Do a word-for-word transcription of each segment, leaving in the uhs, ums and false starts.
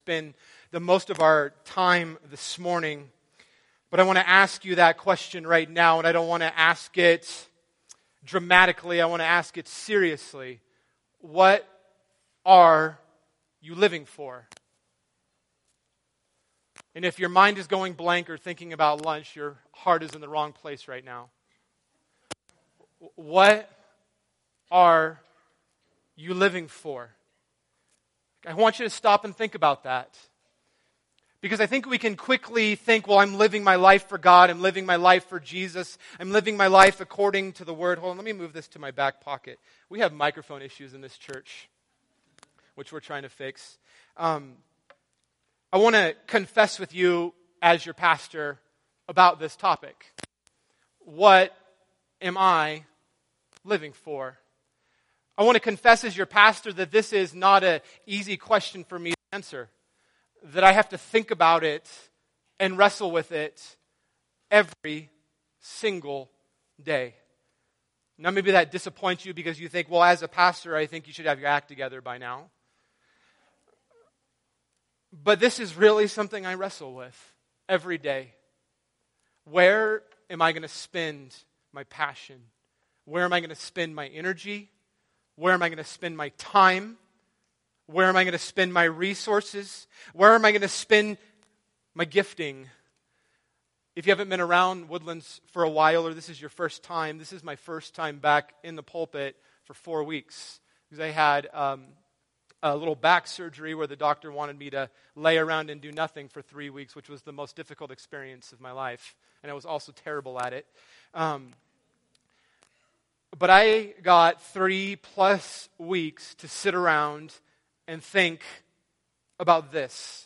spend the most of our time this morning. But I want to ask you that question right now, and I don't want to ask it dramatically. I want to ask it seriously. What are you living for? And if your mind is going blank or thinking about lunch, your heart is in the wrong place right now. What are you living for? I want you to stop and think about that. Because I think we can quickly think, well, I'm living my life for God. I'm living my life for Jesus. I'm living my life according to the Word. Hold on, let me move this to my back pocket. We have microphone issues in this church, which we're trying to fix. Um, I want to confess with you as your pastor about this topic. What am I living for? I want to confess as your pastor that this is not an easy question for me to answer. That I have to think about it and wrestle with it every single day. Now maybe that disappoints you because you think, well, as a pastor, I think you should have your act together by now. But this is really something I wrestle with every day. Where am I going to spend my passion? Where am I going to spend my energy? Where am I going to spend my time? Where am I going to spend my resources? Where am I going to spend my gifting? If you haven't been around Woodlands for a while, or this is your first time, this is my first time back in the pulpit for four weeks. Because I had um, a little back surgery where the doctor wanted me to lay around and do nothing for three weeks, which was the most difficult experience of my life. And I was also terrible at it. Um, but I got three plus weeks to sit around and think about this.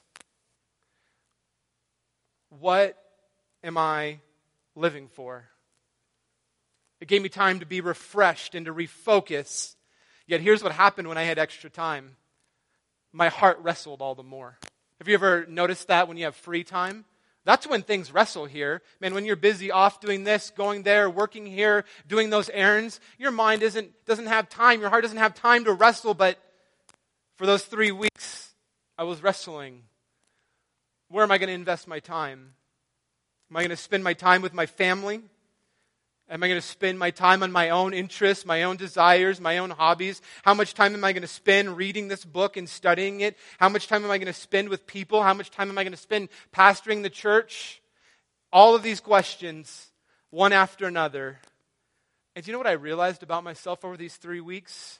What am I living for? It gave me time to be refreshed and to refocus. Yet here's what happened when I had extra time. My heart wrestled all the more. Have you ever noticed that when you have free time? That's when things wrestle here. Man, when you're busy off doing this, going there, working here, doing those errands, your mind isn't doesn't have time, your heart doesn't have time to wrestle, but for those three weeks, I was wrestling. Where am I going to invest my time? Am I going to spend my time with my family? Am I going to spend my time on my own interests, my own desires, my own hobbies? How much time am I going to spend reading this book and studying it? How much time am I going to spend with people? How much time am I going to spend pastoring the church? All of these questions, one after another. And do you know what I realized about myself over these three weeks?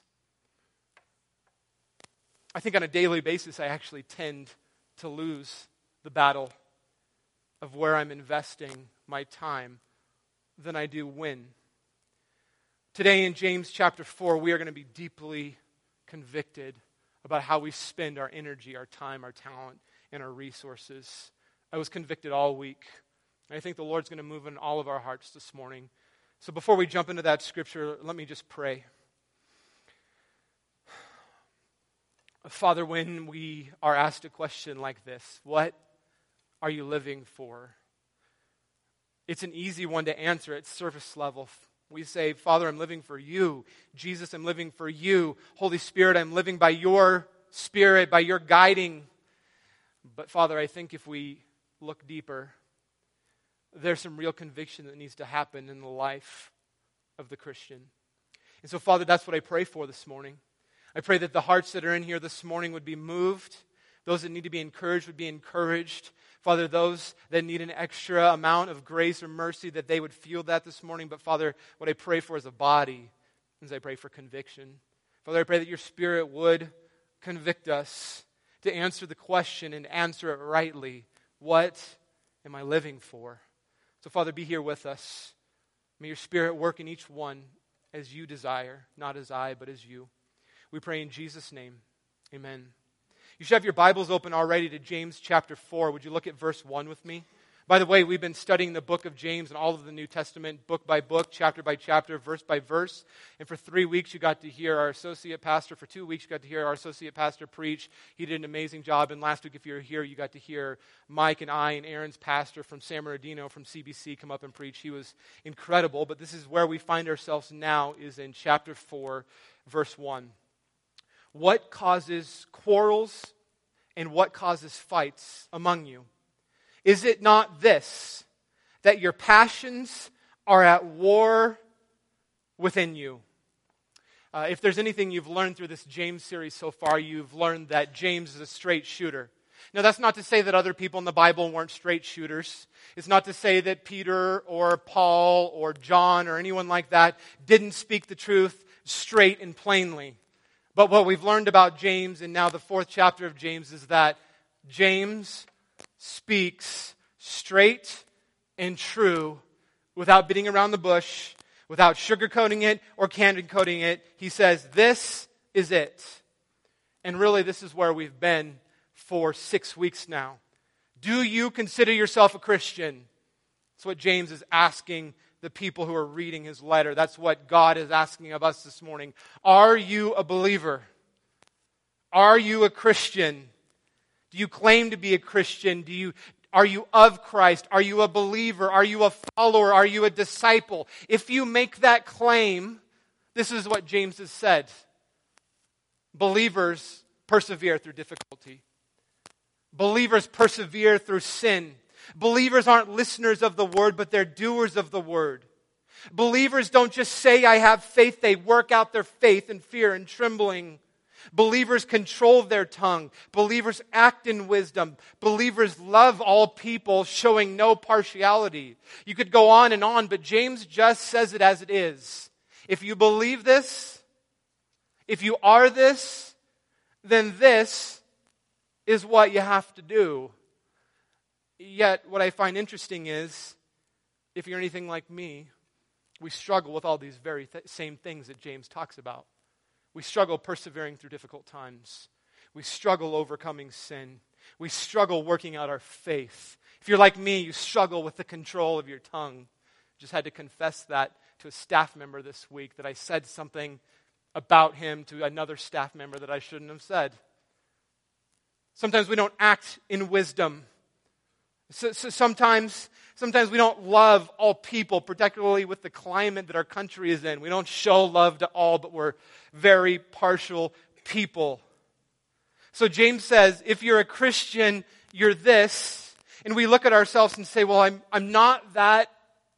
I think on a daily basis, I actually tend to lose the battle of where I'm investing my time than I do win. Today in James chapter four, we are going to be deeply convicted about how we spend our energy, our time, our talent, and our resources. I was convicted all week. And I think the Lord's going to move in all of our hearts this morning. So before we jump into that scripture, let me just pray. Father, when we are asked a question like this, what are you living for? It's an easy one to answer at surface level. We say, Father, I'm living for you. Jesus, I'm living for you. Holy Spirit, I'm living by your Spirit, by your guiding. But Father, I think if we look deeper, there's some real conviction that needs to happen in the life of the Christian. And so, Father, that's what I pray for this morning. I pray that the hearts that are in here this morning would be moved. Those that need to be encouraged would be encouraged. Father, those that need an extra amount of grace or mercy, that they would feel that this morning. But Father, what I pray for as a body is I pray for conviction. Father, I pray that your Spirit would convict us to answer the question and answer it rightly. What am I living for? So Father, be here with us. May your Spirit work in each one as you desire, not as I, but as you. We pray in Jesus' name. Amen. You should have your Bibles open already to James chapter four. Would you look at verse one with me? By the way, we've been studying the book of James and all of the New Testament, book by book, chapter by chapter, verse by verse. And for three weeks, you got to hear our associate pastor. For two weeks, you got to hear our associate pastor preach. He did an amazing job. And last week, if you were here, you got to hear Mike and I and Aaron's pastor from San Bernardino from C B C come up and preach. He was incredible. But this is where we find ourselves now, is in chapter four, verse one. What causes quarrels and what causes fights among you? Is it not this, that your passions are at war within you? Uh, if there's anything you've learned through this James series so far, you've learned that James is a straight shooter. Now, that's not to say that other people in the Bible weren't straight shooters. It's not to say that Peter or Paul or John or anyone like that didn't speak the truth straight and plainly. But what we've learned about James, and now the fourth chapter of James, is that James speaks straight and true without beating around the bush, without sugarcoating it or candy-coating it. He says, this is it. And really, this is where we've been for six weeks now. Do you consider yourself a Christian? That's what James is asking the people who are reading his letter. That's what God is asking of us this morning. Are you a believer? Are you a Christian? Do you claim to be a Christian? Do you, are you of Christ? Are you a believer? Are you a follower? Are you a disciple? If you make that claim, this is what James has said. Believers persevere through difficulty. Believers persevere through sin. Believers aren't listeners of the word, but they're doers of the word. Believers don't just say, I have faith. They work out their faith in fear and trembling. Believers control their tongue. Believers act in wisdom. Believers love all people, showing no partiality. You could go on and on, but James just says it as it is. If you believe this, if you are this, then this is what you have to do. Yet, what I find interesting is, if you're anything like me, we struggle with all these very th- same things that James talks about. We struggle persevering through difficult times. We struggle overcoming sin. We struggle working out our faith. If you're like me, you struggle with the control of your tongue. Just had to confess that to a staff member this week, that I said something about him to another staff member that I shouldn't have said. Sometimes we don't act in wisdom. So, so sometimes, sometimes we don't love all people, particularly with the climate that our country is in. We don't show love to all, but we're very partial people. So James says, if you're a Christian, you're this. And we look at ourselves and say, well, I'm, I'm not that.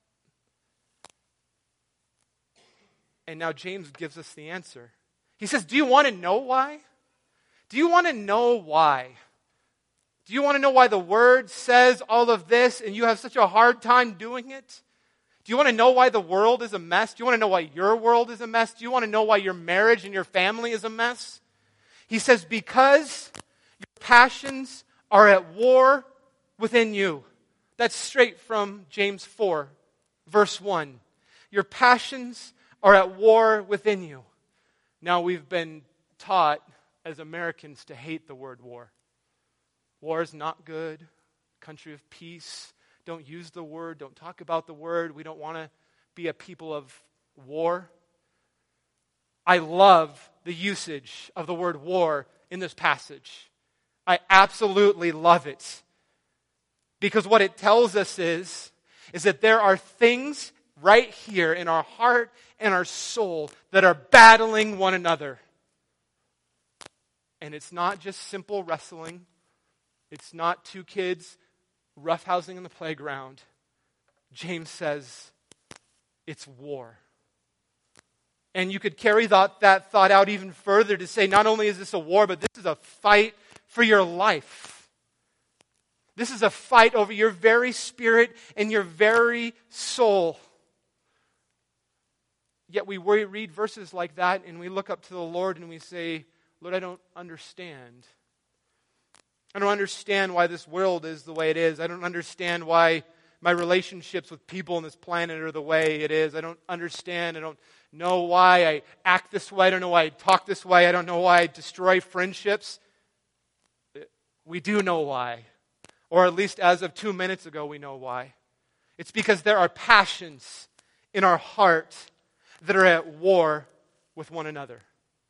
And now James gives us the answer. He says, do you want to know why? Do you want to know why? Do you want to know why the Word says all of this and you have such a hard time doing it? Do you want to know why the world is a mess? Do you want to know why your world is a mess? Do you want to know why your marriage and your family is a mess? He says, because your passions are at war within you. That's straight from James four, verse one. Your passions are at war within you. Now, we've been taught as Americans to hate the word war. War is not good. Country of peace. Don't use the word. Don't talk about the word. We don't want to be a people of war. I love the usage of the word war in this passage. I absolutely love it. Because what it tells us is, is that there are things right here in our heart and our soul that are battling one another. And it's not just simple wrestling. It's not two kids roughhousing in the playground. James says it's war. And you could carry that, that thought out even further to say not only is this a war, but this is a fight for your life. This is a fight over your very spirit and your very soul. Yet we read verses like that and we look up to the Lord and we say, Lord, I don't understand. I don't understand why this world is the way it is. I don't understand why my relationships with people on this planet are the way it is. I don't understand. I don't know why I act this way. I don't know why I talk this way. I don't know why I destroy friendships. We do know why. Or at least as of two minutes ago, we know why. It's because there are passions in our heart that are at war with one another.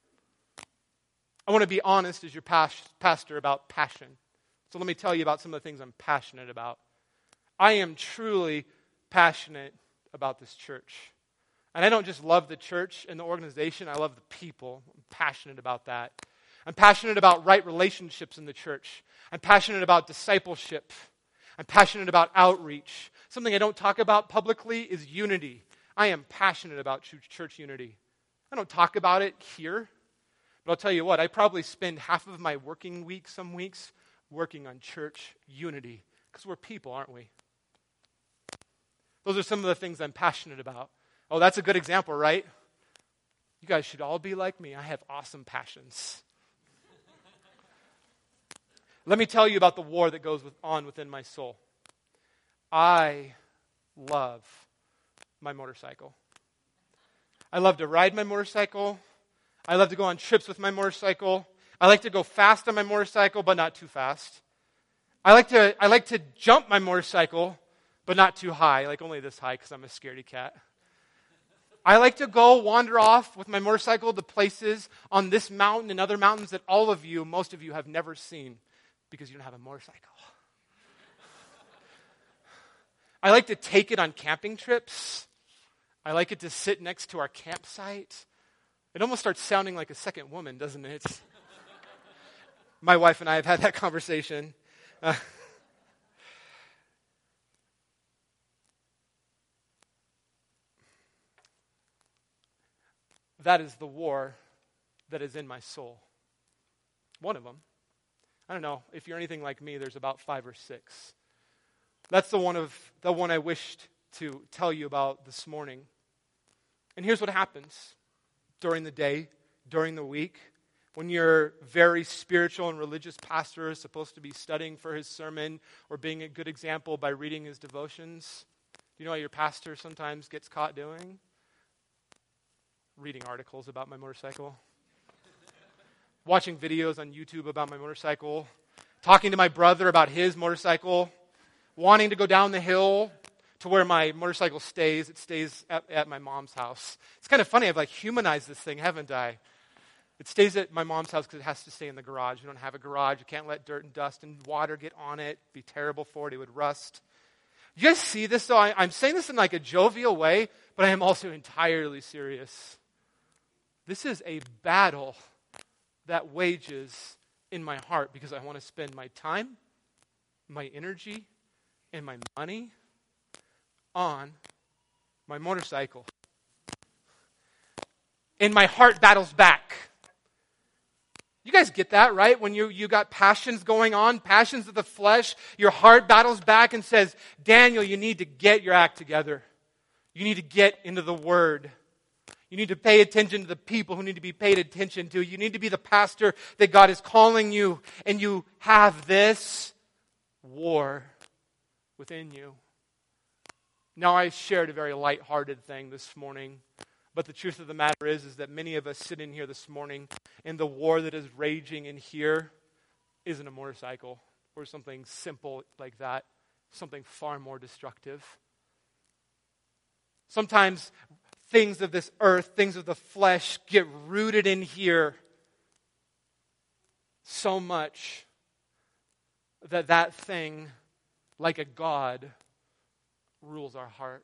I want to be honest as your pastor about passion. So let me tell you about some of the things I'm passionate about. I am truly passionate about this church. And I don't just love the church and the organization, I love the people. I'm passionate about that. I'm passionate about right relationships in the church. I'm passionate about discipleship. I'm passionate about outreach. Something I don't talk about publicly is unity. I am passionate about church unity. I don't talk about it here, but I'll tell you what, I probably spend half of my working week, some weeks, working on church unity, because we're people, aren't we? Those are some of the things I'm passionate about. Oh, that's a good example, right? You guys should all be like me. I have awesome passions. Let me tell you about the war that goes with, on within my soul. I love my motorcycle. I love to ride my motorcycle. I love to go on trips with my motorcycle. I like to go fast on my motorcycle, but not too fast. I like to I like to jump my motorcycle, but not too high, like only this high because I'm a scaredy cat. I like to go wander off with my motorcycle to places on this mountain and other mountains that all of you, most of you, have never seen because you don't have a motorcycle. I like to take it on camping trips. I like it to sit next to our campsite. It almost starts sounding like a second woman, doesn't it? My wife and I have had that conversation. Uh, that is the war that is in my soul. One of them. I don't know. If you're anything like me, there's about five or six. That's the one of the one I wished to tell you about this morning. And here's what happens during the day, during the week, when your very spiritual and religious pastor is supposed to be studying for his sermon or being a good example by reading his devotions. Do you know what your pastor sometimes gets caught doing? Reading articles about my motorcycle. Watching videos on YouTube about my motorcycle. Talking to my brother about his motorcycle. Wanting to go down the hill to where my motorcycle stays. It stays at, at my mom's house. It's kind of funny. I've like humanized this thing, haven't I? It stays at my mom's house because it has to stay in the garage. We don't have a garage. You can't let dirt and dust and water get on it. It'd be terrible for it. It would rust. You guys see this? So I, I'm saying this in like a jovial way, but I am also entirely serious. This is a battle that wages in my heart because I want to spend my time, my energy, and my money on my motorcycle. And my heart battles back. You guys get that, right? When you, you got passions going on, passions of the flesh, your heart battles back and says, Daniel, you need to get your act together. You need to get into the Word. You need to pay attention to the people who need to be paid attention to. You need to be the pastor that God is calling you. And you have this war within you. Now, I shared a very lighthearted thing this morning, but the truth of the matter is, is that many of us sit in here this morning, and the war that is raging in here isn't a motorcycle or something simple like that, something far more destructive. Sometimes things of this earth, things of the flesh get rooted in here so much that that thing, like a god, rules our heart.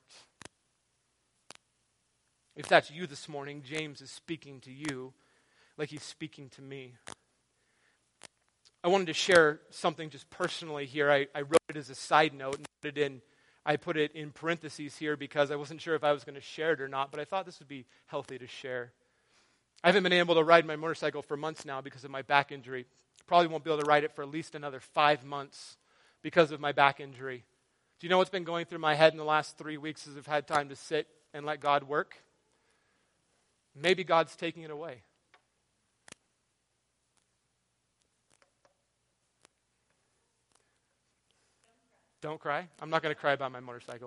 If that's you this morning, James is speaking to you like he's speaking to me. I wanted to share something just personally here. I, I wrote it as a side note and put it in, I put it in parentheses here because I wasn't sure if I was going to share it or not, but I thought this would be healthy to share. I haven't been able to ride my motorcycle for months now because of my back injury. Probably won't be able to ride it for at least another five months because of my back injury. Do you know what's been going through my head in the last three weeks as I've had time to sit and let God work? Maybe God's taking it away. Don't cry. I'm not going to cry about my motorcycle.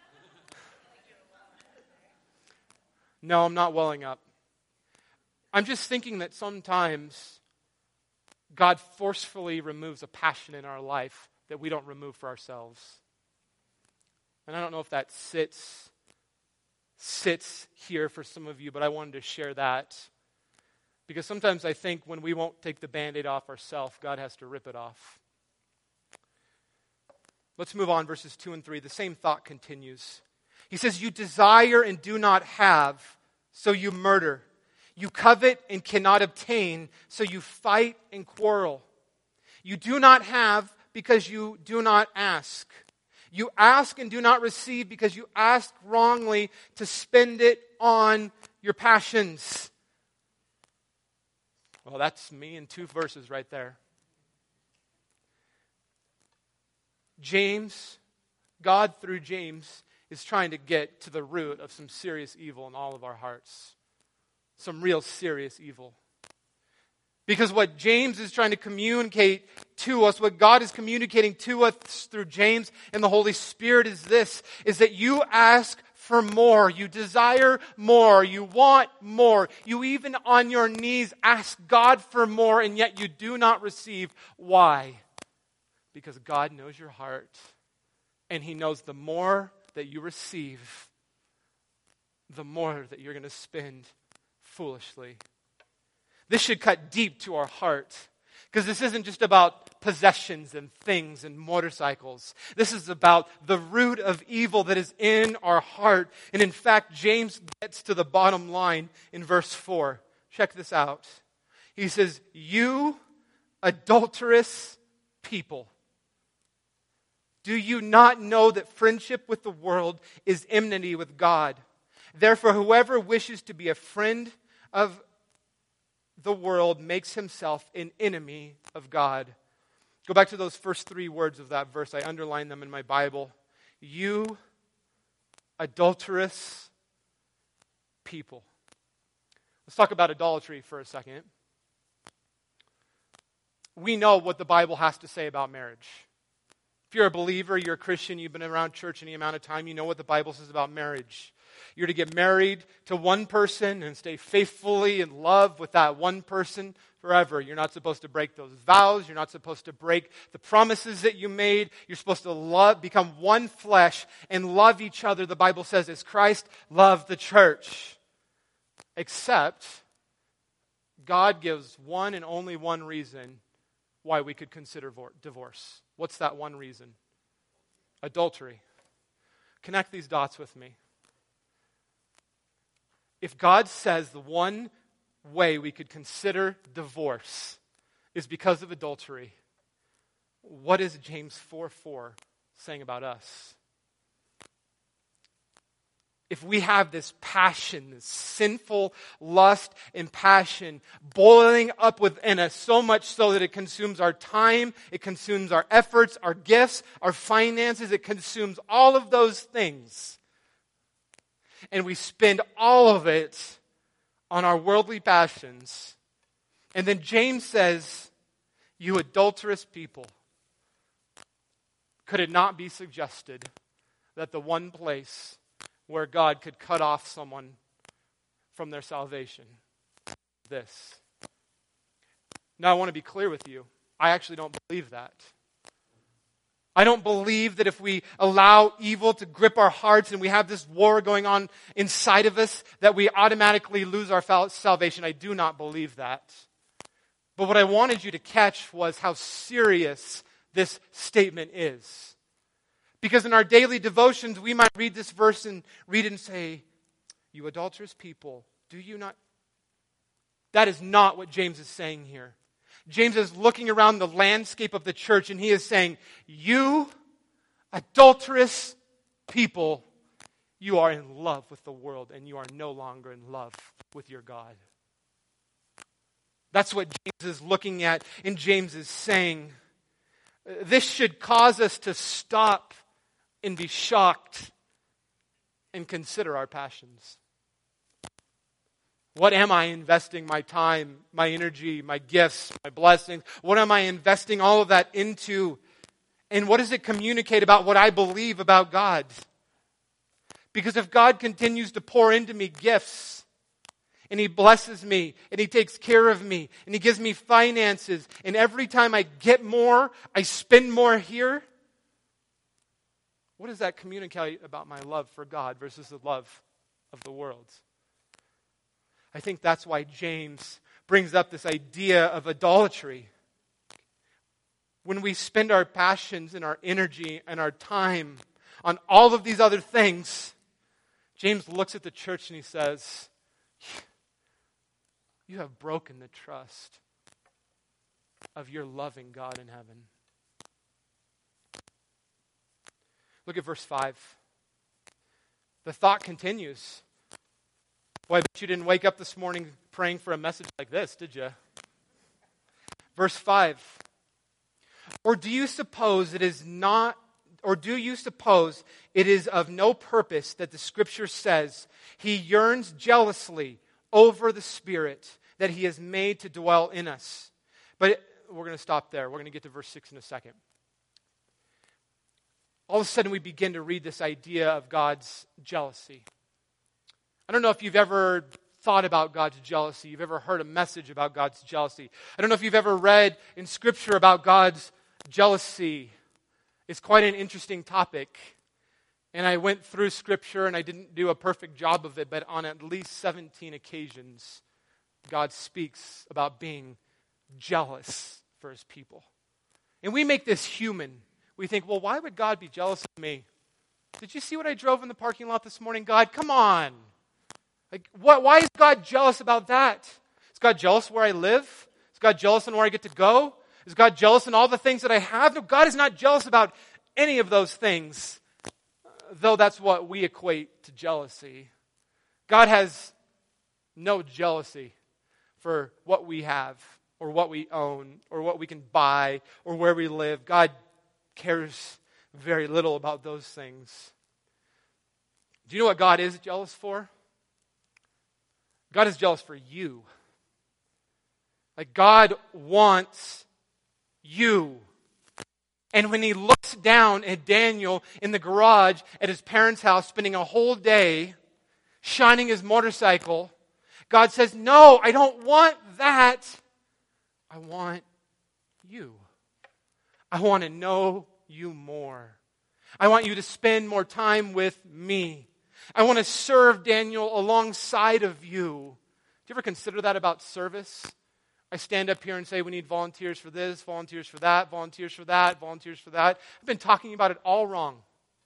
No, I'm not welling up. I'm just thinking that sometimes God forcefully removes a passion in our life that we don't remove for ourselves. And I don't know if that sits sits here for some of you, but I wanted to share that. Because sometimes I think when we won't take the Band-Aid off ourselves, God has to rip it off. Let's move on, verses two and three. The same thought continues. He says, you desire and do not have, so you murder. You covet and cannot obtain, so you fight and quarrel. You do not have because you do not ask. You ask and do not receive because you ask wrongly to spend it on your passions. Well, that's me in two verses right there. James, God through James, is trying to get to the root of some serious evil in all of our hearts. Some real serious evil. Because what James is trying to communicate to us, what God is communicating to us through James and the Holy Spirit is this, is that you ask for more. You desire more. You want more. You even on your knees ask God for more, and yet you do not receive. Why? Because God knows your heart, and He knows the more that you receive, the more that you're going to spend foolishly. This should cut deep to our heart, because this isn't just about possessions and things and motorcycles. This is about the root of evil that is in our heart. And in fact, James gets to the bottom line in verse four. Check this out. He says, "You adulterous people, do you not know that friendship with the world is enmity with God? Therefore, whoever wishes to be a friend of the world makes himself an enemy of God." Go back to those first three words of that verse. I underlined them in my Bible. You adulterous people. Let's talk about idolatry for a second. We know what the Bible has to say about marriage. If you're a believer, you're a Christian, you've been around church any amount of time, you know what the Bible says about marriage. You're to get married to one person and stay faithfully in love with that one person forever. You're not supposed to break those vows. You're not supposed to break the promises that you made. You're supposed to love, become one flesh and love each other, the Bible says, as Christ loved the church. Except God gives one and only one reason why we could consider divorce. What's that one reason? Adultery. Connect these dots with me. If God says the one way we could consider divorce is because of adultery, what is James four four saying about us? If we have this passion, this sinful lust and passion boiling up within us so much so that it consumes our time, it consumes our efforts, our gifts, our finances, it consumes all of those things. And we spend all of it on our worldly passions. And then James says, "You adulterous people." Could it not be suggested that the one place where God could cut off someone from their salvation is this? Now, I want to be clear with you. I actually don't believe that. I don't believe that if we allow evil to grip our hearts and we have this war going on inside of us, that we automatically lose our salvation. I do not believe that. But what I wanted you to catch was how serious this statement is. Because in our daily devotions, we might read this verse and read it and say, "You adulterous people, do you not..." That is not what James is saying here. James is looking around the landscape of the church and he is saying, "You adulterous people, you are in love with the world and you are no longer in love with your God." That's what James is looking at and James is saying. This should cause us to stop and be shocked and consider our passions. What am I investing my time, my energy, my gifts, my blessings? What am I investing all of that into? And what does it communicate about what I believe about God? Because if God continues to pour into me gifts, and He blesses me, and He takes care of me, and He gives me finances, and every time I get more, I spend more here, what does that communicate about my love for God versus the love of the world? I think that's why James brings up this idea of idolatry. When we spend our passions and our energy and our time on all of these other things, James looks at the church and he says, you have broken the trust of your loving God in heaven. Look at verse five. The thought continues. Boy, I bet you didn't wake up this morning praying for a message like this, did you? Verse five. Or do you suppose it is not, or do you suppose it is of no purpose that the Scripture says he yearns jealously over the Spirit that he has made to dwell in us? But we're going to stop there. We're going to get to verse six in a second. All of a sudden we begin to read this idea of God's jealousy. I don't know if you've ever thought about God's jealousy. You've ever heard a message about God's jealousy. I don't know if you've ever read in Scripture about God's jealousy. It's quite an interesting topic. And I went through Scripture and I didn't do a perfect job of it, but on at least seventeen occasions, God speaks about being jealous for his people. And we make this human. We think, well, why would God be jealous of me? Did you see what I drove in the parking lot this morning, God? Come on. Like, what, why is God jealous about that? Is God jealous where I live? Is God jealous on where I get to go? Is God jealous in all the things that I have? No, God is not jealous about any of those things, though that's what we equate to jealousy. God has no jealousy for what we have or what we own or what we can buy or where we live. God cares very little about those things. Do you know what God is jealous for? God is jealous for you. Like, God wants you. And when he looks down at Daniel in the garage at his parents' house, spending a whole day shining his motorcycle, God says, no, I don't want that. I want you. I want to know you more. I want you to spend more time with me. I want to serve Daniel alongside of you. Do you ever consider that about service? I stand up here and say we need volunteers for this, volunteers for that, volunteers for that, volunteers for that. I've been talking about it all wrong.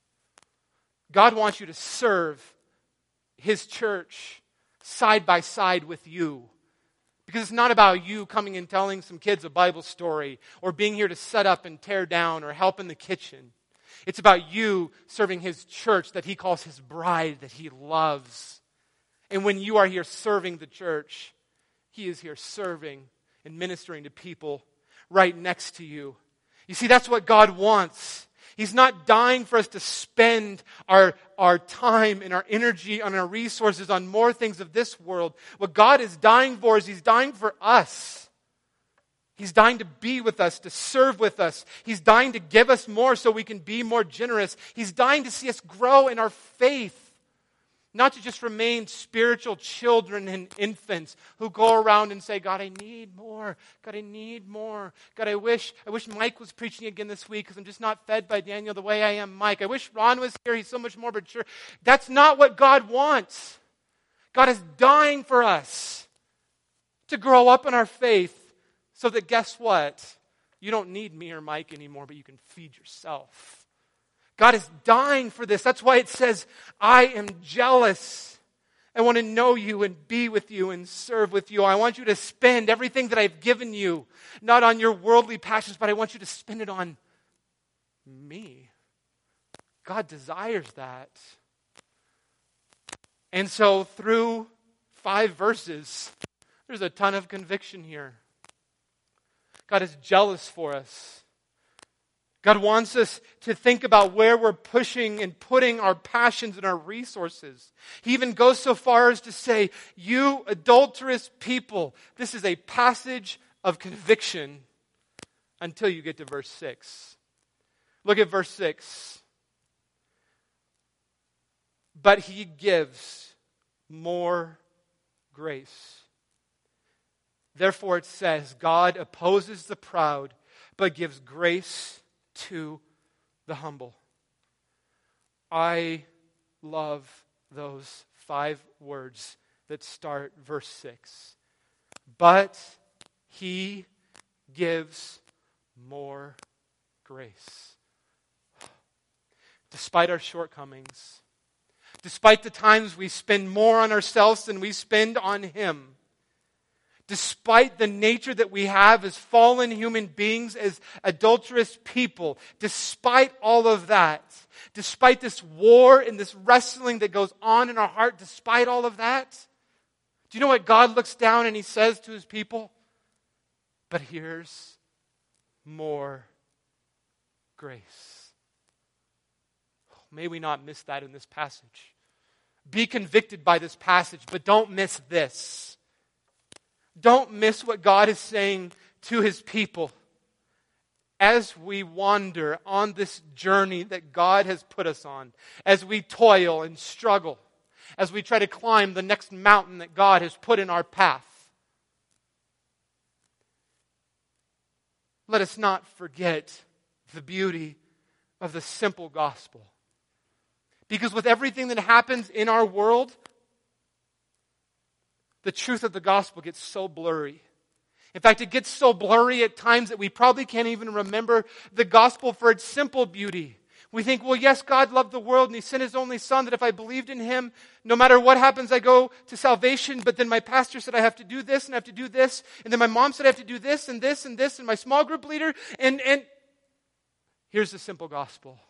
God wants you to serve his church side by side with you. Because it's not about you coming and telling some kids a Bible story or being here to set up and tear down or help in the kitchen. It's about you serving his church that he calls his bride, that he loves. And when you are here serving the church, he is here serving and ministering to people right next to you. You see, that's what God wants. He's not dying for us to spend our, our time and our energy and our resources on more things of this world. What God is dying for is he's dying for us. He's dying to be with us, to serve with us. He's dying to give us more so we can be more generous. He's dying to see us grow in our faith. Not to just remain spiritual children and infants who go around and say, God, I need more. God, I need more. God, I wish I wish Mike was preaching again this week because I'm just not fed by Daniel the way I am Mike. I wish Ron was here. He's so much more mature. That's not what God wants. God is dying for us to grow up in our faith so that, guess what? You don't need me or Mike anymore, but you can feed yourself. God is dying for this. That's why it says, I am jealous. I want to know you and be with you and serve with you. I want you to spend everything that I've given you, not on your worldly passions, but I want you to spend it on me. God desires that. And so through five verses, there's a ton of conviction here. God is jealous for us. God wants us to think about where we're pushing and putting our passions and our resources. He even goes so far as to say, you adulterous people. This is a passage of conviction until you get to verse six. Look at verse six. But he gives more grace. Therefore it says, God opposes the proud, but gives grace to the humble. I love those five words that start verse six. But he gives more grace. Despite our shortcomings, despite the times we spend more on ourselves than we spend on him, Despite the nature that we have as fallen human beings, as adulterous people, despite all of that, despite this war and this wrestling that goes on in our heart, despite all of that, do you know what God looks down and He says to His people? But here's more grace. May we not miss that in this passage. Be convicted by this passage, but don't miss this. Don't miss what God is saying to His people as we wander on this journey that God has put us on, as we toil and struggle, as we try to climb the next mountain that God has put in our path. Let us not forget the beauty of the simple gospel. Because with everything that happens in our world, the truth of the gospel gets so blurry. In fact, it gets so blurry at times that we probably can't even remember the gospel for its simple beauty. We think, well, yes, God loved the world and He sent His only Son, that if I believed in Him, no matter what happens, I go to salvation. But then my pastor said I have to do this and I have to do this. And then my mom said I have to do this and this and this. And my small group leader. And, and here's the simple gospel.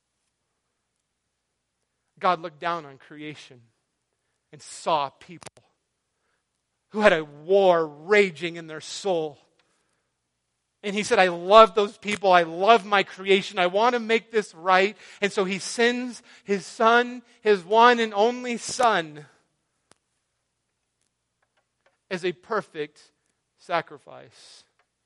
God looked down on creation and saw people who had a war raging in their soul. And He said, I love those people. I love my creation. I want to make this right. And so He sends His Son, His one and only Son, as a perfect sacrifice.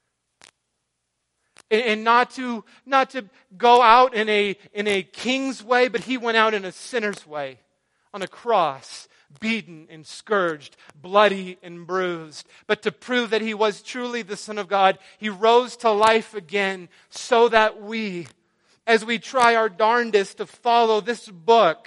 And, and not to, not to go out in a, in a king's way, but He went out in a sinner's way, on a cross, beaten and scourged, bloody and bruised. But to prove that He was truly the Son of God, He rose to life again so that we, as we try our darndest to follow this book,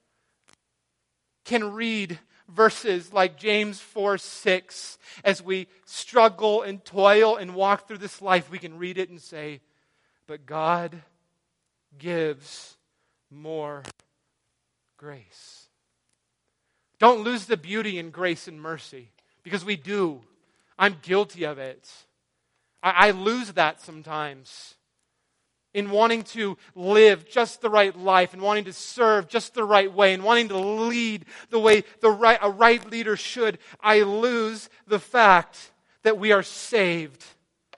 can read verses like James four six. As we struggle and toil and walk through this life, we can read it and say, but God gives more grace. Don't lose the beauty in grace and mercy, because we do. I'm guilty of it. I, I lose that sometimes in wanting to live just the right life and wanting to serve just the right way and wanting to lead the way the right, a right leader should. I lose the fact that we are saved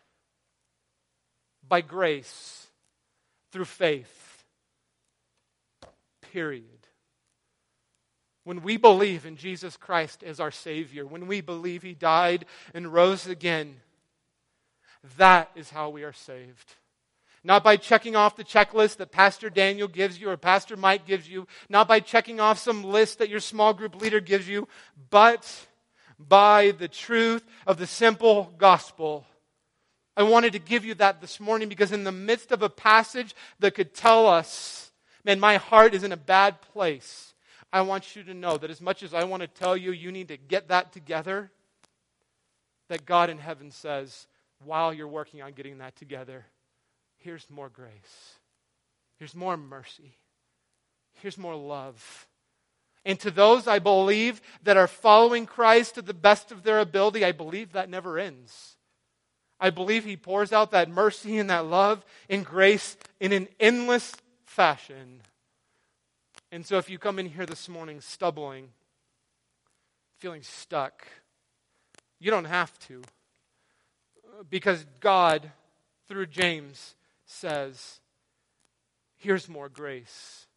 by grace through faith. Period. When we believe in Jesus Christ as our Savior, when we believe He died and rose again, that is how we are saved. Not by checking off the checklist that Pastor Daniel gives you or Pastor Mike gives you, not by checking off some list that your small group leader gives you, but by the truth of the simple gospel. I wanted to give you that this morning because in the midst of a passage that could tell us, man, my heart is in a bad place, I want you to know that as much as I want to tell you, you need to get that together, that God in heaven says, while you're working on getting that together, here's more grace. Here's more mercy. Here's more love. And to those, I believe, that are following Christ to the best of their ability, I believe that never ends. I believe He pours out that mercy and that love and grace in an endless fashion. And so if you come in here this morning stumbling, feeling stuck, you don't have to. Because God, through James, says, here's more grace.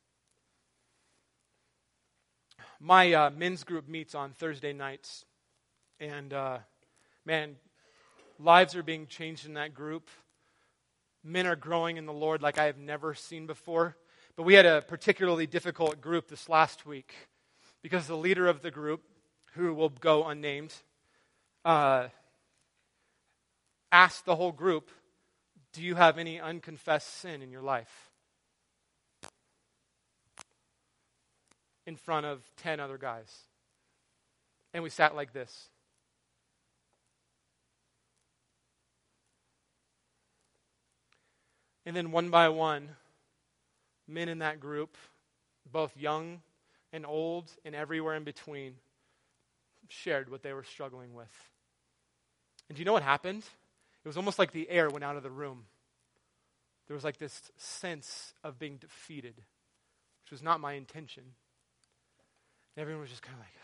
My uh, men's group meets on Thursday nights. And uh, man, lives are being changed in that group. Men are growing in the Lord like I have never seen before. But we had a particularly difficult group this last week because the leader of the group, who will go unnamed, uh, asked the whole group, do you have any unconfessed sin in your life? In front of ten other guys. And we sat like this. And then one by one, men in that group, both young and old and everywhere in between, shared what they were struggling with. And do you know what happened? It was almost like the air went out of the room. There was like this sense of being defeated, which was not my intention. And everyone was just kind of like,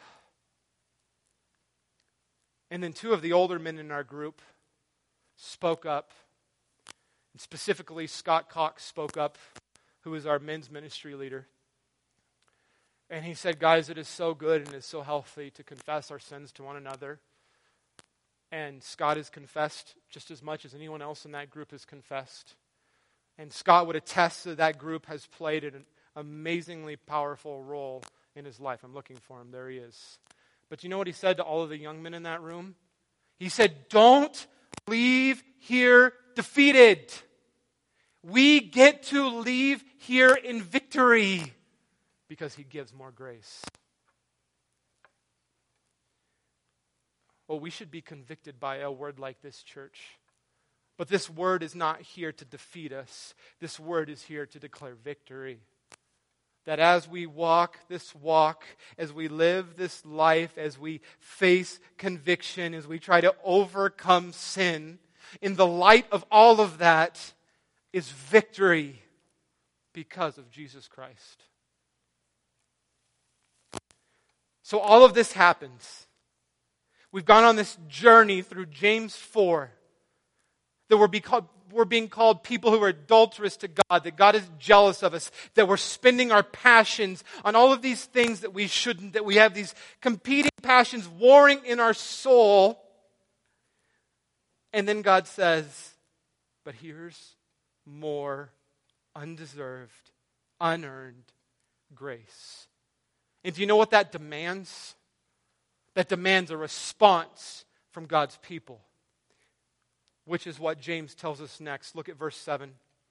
and then two of the older men in our group spoke up. And specifically, Scott Cox spoke up, who is our men's ministry leader. And he said, guys, it is so good and it's so healthy to confess our sins to one another. And Scott has confessed just as much as anyone else in that group has confessed. And Scott would attest that that group has played an amazingly powerful role in his life. I'm looking for him. There he is. But you know what he said to all of the young men in that room? He said, don't leave here defeated. We get to leave here in victory because he gives more grace. Well, we should be convicted by a word like this, church. But this word is not here to defeat us. This word is here to declare victory. That as we walk this walk, as we live this life, as we face conviction, as we try to overcome sin, in the light of all of that is victory because of Jesus Christ. So all of this happens. We've gone on this journey through James four. That we're, beca- we're being called people who are adulterous to God. That God is jealous of us. That we're spending our passions on all of these things that we shouldn't. That we have these competing passions warring in our soul. And then God says, but here's more undeserved, unearned grace. And do you know what that demands? That demands a response from God's people. Which is what James tells us next. Look at verse seven.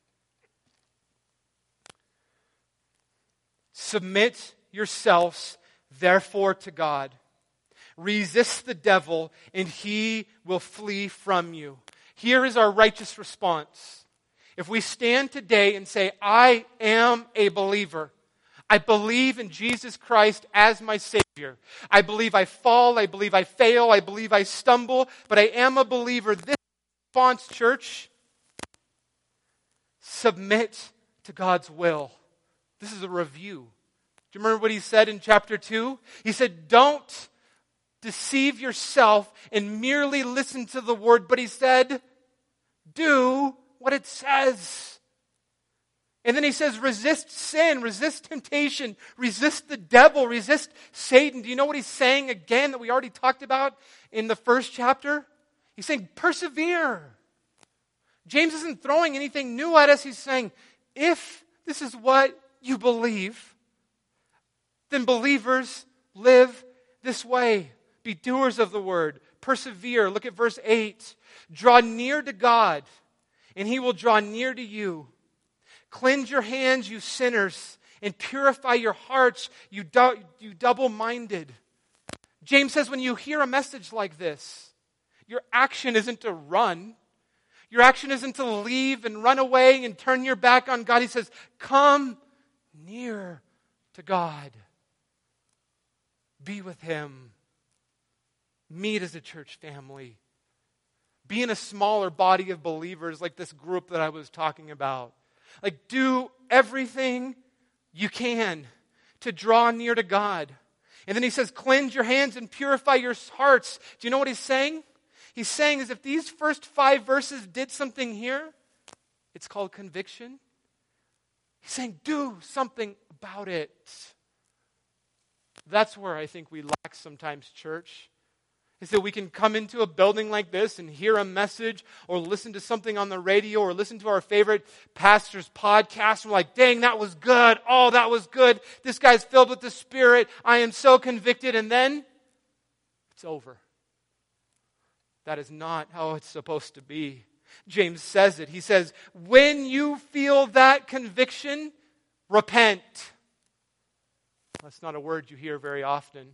Submit yourselves, therefore, to God. Resist the devil, and he will flee from you. Here is our righteous response. If we stand today and say, I am a believer. I believe in Jesus Christ as my Savior. I believe I fall. I believe I fail. I believe I stumble. But I am a believer. This response, church, submit to God's will. This is a review. Do you remember what he said in chapter two? He said, don't deceive yourself and merely listen to the word. But he said, do what it says. And then he says, resist sin, resist temptation, resist the devil, resist Satan. Do you know what he's saying again that we already talked about in the first chapter? He's saying, persevere. James isn't throwing anything new at us. He's saying, if this is what you believe, then believers live this way. Be doers of the word. Persevere. Look at verse eight. Draw near to God, and he will draw near to you. Cleanse your hands, you sinners, and purify your hearts, you, du- you double-minded. James says when you hear a message like this, your action isn't to run. Your action isn't to leave and run away and turn your back on God. He says, come near to God. Be with him. Meet as a church family. Be in a smaller body of believers like this group that I was talking about. Like, do everything you can to draw near to God. And then he says, cleanse your hands and purify your hearts. Do you know what he's saying? He's saying is if these first five verses did something here, it's called conviction. He's saying, do something about it. That's where I think we lack sometimes, church. Is that we can come into a building like this and hear a message or listen to something on the radio or listen to our favorite pastor's podcast. And we're like, dang, that was good. Oh, that was good. This guy's filled with the Spirit. I am so convicted. And then it's over. That is not how it's supposed to be. James says it. He says, when you feel that conviction, repent. That's not a word you hear very often.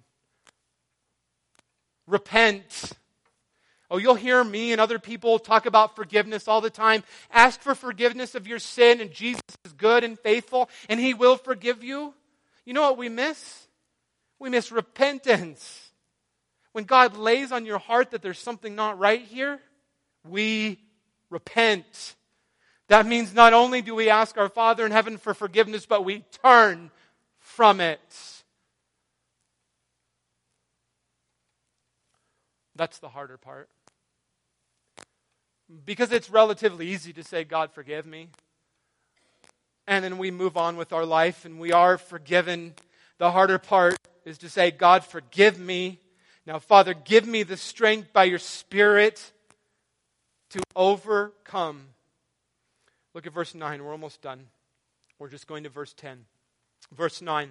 Repent. Oh, you'll hear me and other people talk about forgiveness all the time. Ask for forgiveness of your sin, and Jesus is good and faithful, and he will forgive you. You know what we miss? We miss repentance. When God lays on your heart that there's something not right here, we repent. That means not only do we ask our Father in heaven for forgiveness, but we turn from it. That's the harder part. Because it's relatively easy to say, God, forgive me. And then we move on with our life and we are forgiven. The harder part is to say, God, forgive me. Now, Father, give me the strength by your Spirit to overcome. Look at verse nine. We're almost done. We're just going to verse ten. Verse nine.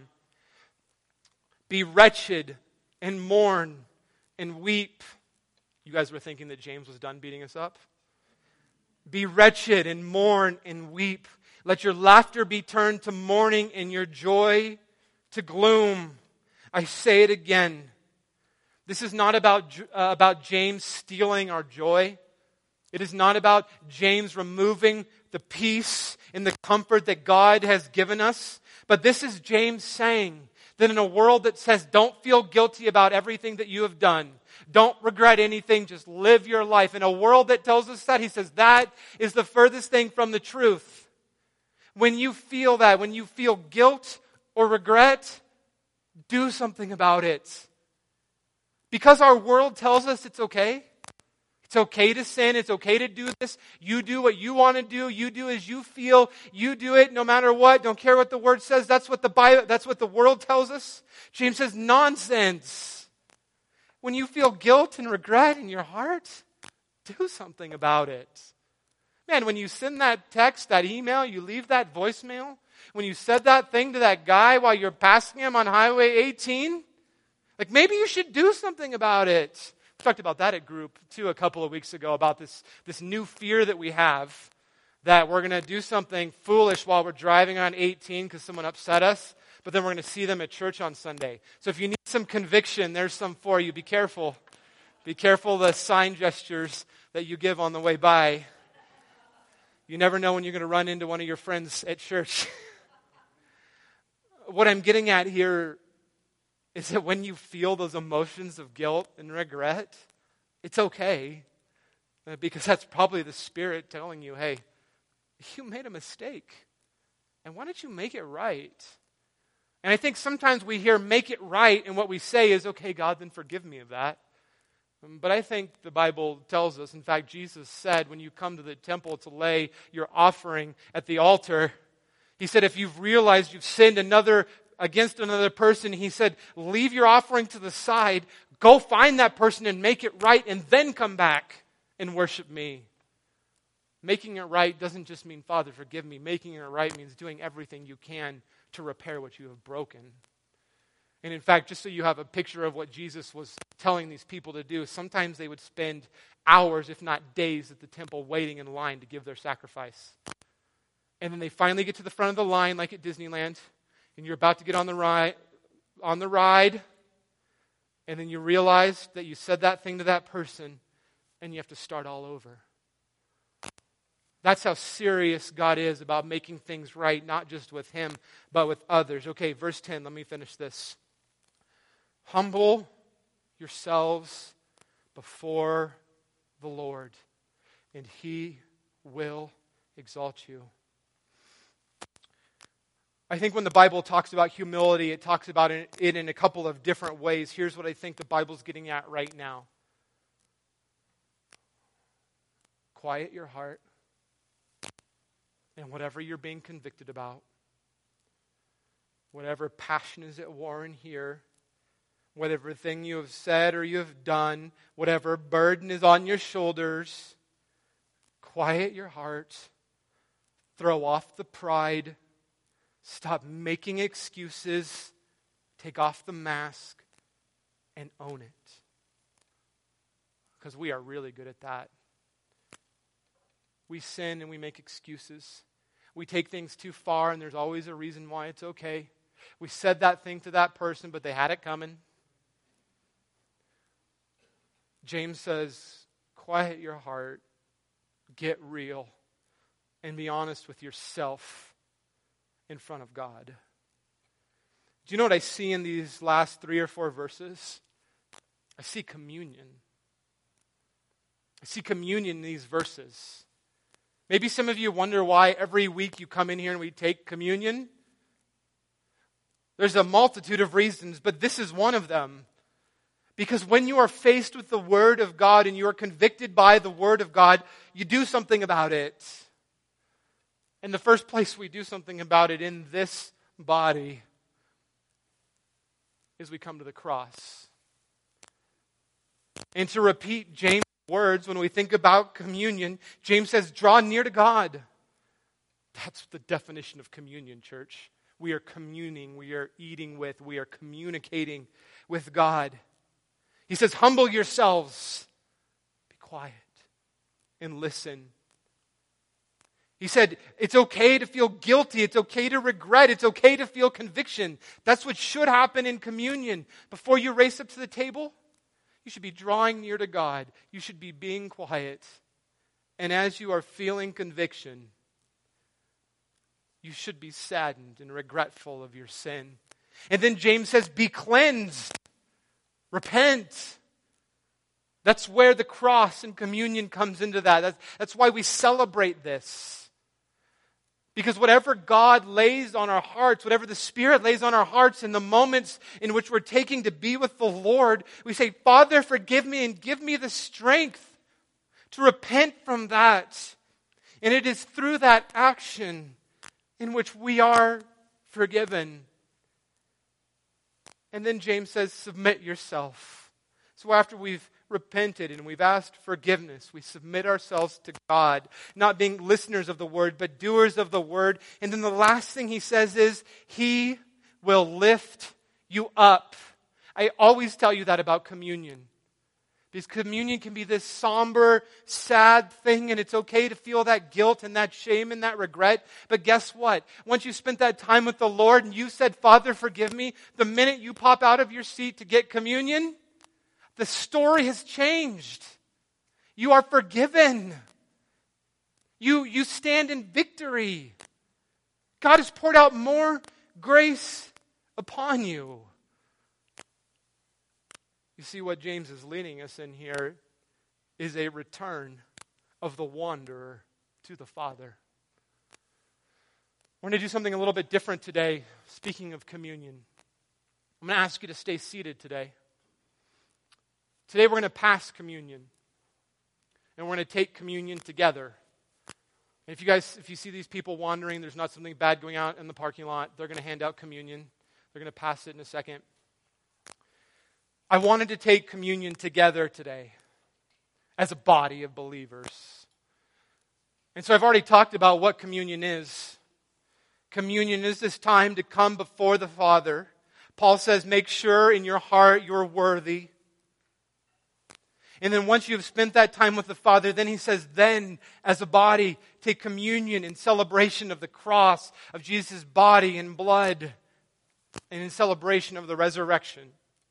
Be wretched and mourn and weep. You guys were thinking that James was done beating us up? Be wretched and mourn and weep. Let your laughter be turned to mourning and your joy to gloom. I say it again. This is not about, uh, about James stealing our joy. It is not about James removing the peace and the comfort that God has given us. But this is James saying that in a world that says, don't feel guilty about everything that you have done. Don't regret anything. Just live your life. In a world that tells us that, he says that is the furthest thing from the truth. When you feel that, when you feel guilt or regret, do something about it. Because our world tells us it's okay. It's okay to sin. It's okay to do this. You do what you want to do. You do as you feel. You do it no matter what. Don't care what the word says. That's what the Bible, that's what the world tells us. James says, nonsense. When you feel guilt and regret in your heart, do something about it. Man, when you send that text, that email, you leave that voicemail, when you said that thing to that guy while you're passing him on Highway eighteen, like maybe you should do something about it. We talked about that at group too a couple of weeks ago about this, this new fear that we have that we're going to do something foolish while we're driving on eighteen because someone upset us, but then we're going to see them at church on Sunday. So if you need some conviction, there's some for you. Be careful. Be careful the sign gestures that you give on the way by. You never know when you're going to run into one of your friends at church. What I'm getting at here is that when you feel those emotions of guilt and regret, it's okay. Because that's probably the Spirit telling you, hey, you made a mistake. And why don't you make it right? And I think sometimes we hear make it right, and what we say is, okay, God, then forgive me of that. But I think the Bible tells us, in fact, Jesus said, when you come to the temple to lay your offering at the altar, he said, if you've realized you've sinned another against another person, he said, leave your offering to the side, go find that person and make it right, and then come back and worship me. Making it right doesn't just mean, Father, forgive me. Making it right means doing everything you can to repair what you have broken. And in fact, just so you have a picture of what Jesus was telling these people to do, sometimes they would spend hours, if not days, at the temple waiting in line to give their sacrifice. And then they finally get to the front of the line, like at Disneyland, and you're about to get on the ride, on the ride, and then you realize that you said that thing to that person, and you have to start all over. That's how serious God is about making things right, not just with him, but with others. Okay, verse ten, let me finish this. Humble yourselves before the Lord, and he will exalt you. I think when the Bible talks about humility, it talks about it in a couple of different ways. Here's what I think the Bible's getting at right now. Quiet your heart and whatever you're being convicted about, whatever passion is at war in here, whatever thing you have said or you have done, whatever burden is on your shoulders, quiet your heart, throw off the pride, stop making excuses, take off the mask, and own it. Because we are really good at that. We sin and we make excuses. We take things too far and there's always a reason why it's okay. We said that thing to that person, but they had it coming. James says, quiet your heart, get real, and be honest with yourself in front of God. Do you know what I see in these last three or four verses? I see communion. I see communion in these verses. Maybe some of you wonder why every week you come in here and we take communion. There's a multitude of reasons, but this is one of them. Because when you are faced with the Word of God and you are convicted by the Word of God, you do something about it. In the first place, we do something about it in this body is we come to the cross. And to repeat James' words, when we think about communion, James says, draw near to God. That's the definition of communion, church. We are communing, we are eating with, we are communicating with God. He says, humble yourselves, be quiet, and listen. He said, it's okay to feel guilty, it's okay to regret, it's okay to feel conviction. That's what should happen in communion. Before you race up to the table, you should be drawing near to God. You should be being quiet. And as you are feeling conviction, you should be saddened and regretful of your sin. And then James says, be cleansed. Repent. That's where the cross and communion comes into that. That's, that's why we celebrate this. Because whatever God lays on our hearts, whatever the Spirit lays on our hearts in the moments in which we're taking to be with the Lord, we say, Father, forgive me and give me the strength to repent from that. And it is through that action in which we are forgiven. And then James says, submit yourself. So after we've repented and we've asked forgiveness, we submit ourselves to God, not being listeners of the word, but doers of the word. And then the last thing he says is, He will lift you up. I always tell you that about communion. Because communion can be this somber, sad thing, and it's okay to feel that guilt and that shame and that regret. But guess what? Once you spent that time with the Lord and you said, Father, forgive me, the minute you pop out of your seat to get communion, the story has changed. You are forgiven. You, you stand in victory. God has poured out more grace upon you. You see, what James is leading us in here is a return of the wanderer to the Father. We're going to do something a little bit different today, speaking of communion. I'm going to ask you to stay seated today. Today we're going to pass communion. And we're going to take communion together. And if you guys, if you see these people wandering, there's not something bad going on in the parking lot, they're going to hand out communion. They're going to pass it in a second. I wanted to take communion together today as a body of believers. And so I've already talked about what communion is. Communion is this time to come before the Father. Paul says, make sure in your heart you're worthy. And then once you've spent that time with the Father, then he says, then as a body, take communion in celebration of the cross, of Jesus' body and blood, and in celebration of the resurrection.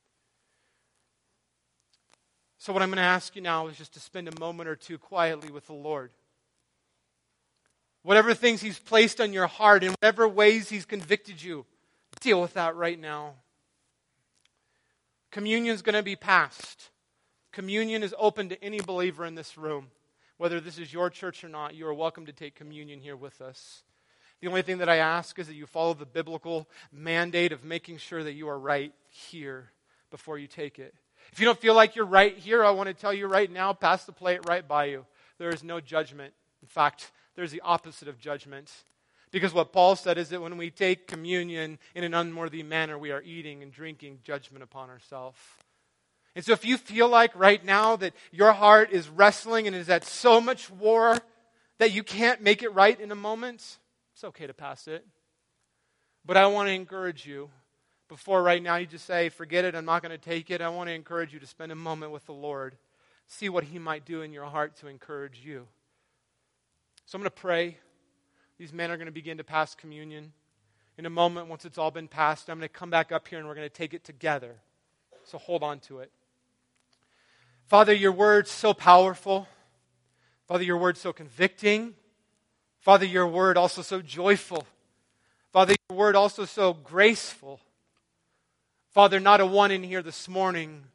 So what I'm going to ask you now is just to spend a moment or two quietly with the Lord. Whatever things He's placed on your heart, in whatever ways He's convicted you, deal with that right now. Communion is going to be passed. Communion is open to any believer in this room. Whether this is your church or not, you are welcome to take communion here with us. The only thing that I ask is that you follow the biblical mandate of making sure that you are right here before you take it. If you don't feel like you're right here, I want to tell you right now, pass the plate right by you. There is no judgment. In fact, there's the opposite of judgment. Because what Paul said is that when we take communion in an unworthy manner, we are eating and drinking judgment upon ourselves. And so if you feel like right now that your heart is wrestling and is at so much war that you can't make it right in a moment, it's okay to pass it. But I want to encourage you, before right now you just say, forget it, I'm not going to take it, I want to encourage you to spend a moment with the Lord. See what He might do in your heart to encourage you. So I'm going to pray. These men are going to begin to pass communion. In a moment, once it's all been passed, I'm going to come back up here and we're going to take it together. So hold on to it. Father, your word's so powerful. Father, your word's so convicting. Father, your word also so joyful. Father, your word also so graceful. Father, not a one in here this morning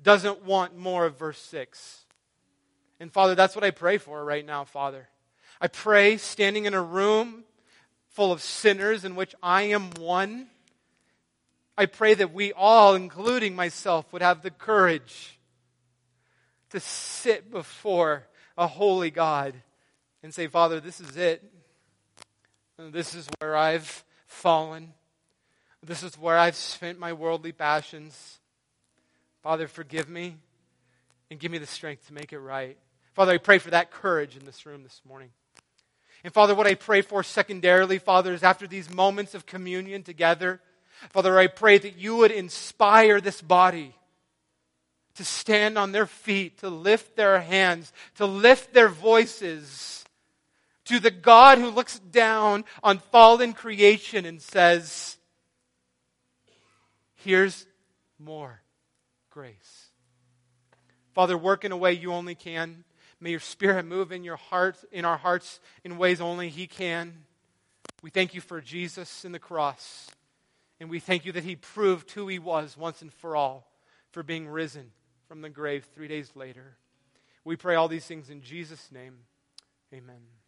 doesn't want more of verse six. And Father, that's what I pray for right now, Father. I pray standing in a room full of sinners in which I am one, I pray that we all, including myself, would have the courage to sit before a holy God and say, Father, this is it. This is where I've fallen. This is where I've spent my worldly passions. Father, forgive me and give me the strength to make it right. Father, I pray for that courage in this room this morning. And Father, what I pray for secondarily, Father, is after these moments of communion together, Father, I pray that you would inspire this body to stand on their feet, to lift their hands, to lift their voices to the God who looks down on fallen creation and says, here's more grace. Father, work in a way you only can. May your Spirit move in your heart, in our hearts in ways only He can. We thank you for Jesus in the cross. And we thank you that He proved who He was once and for all, for being risen from the grave three days later. We pray all these things in Jesus' name. Amen.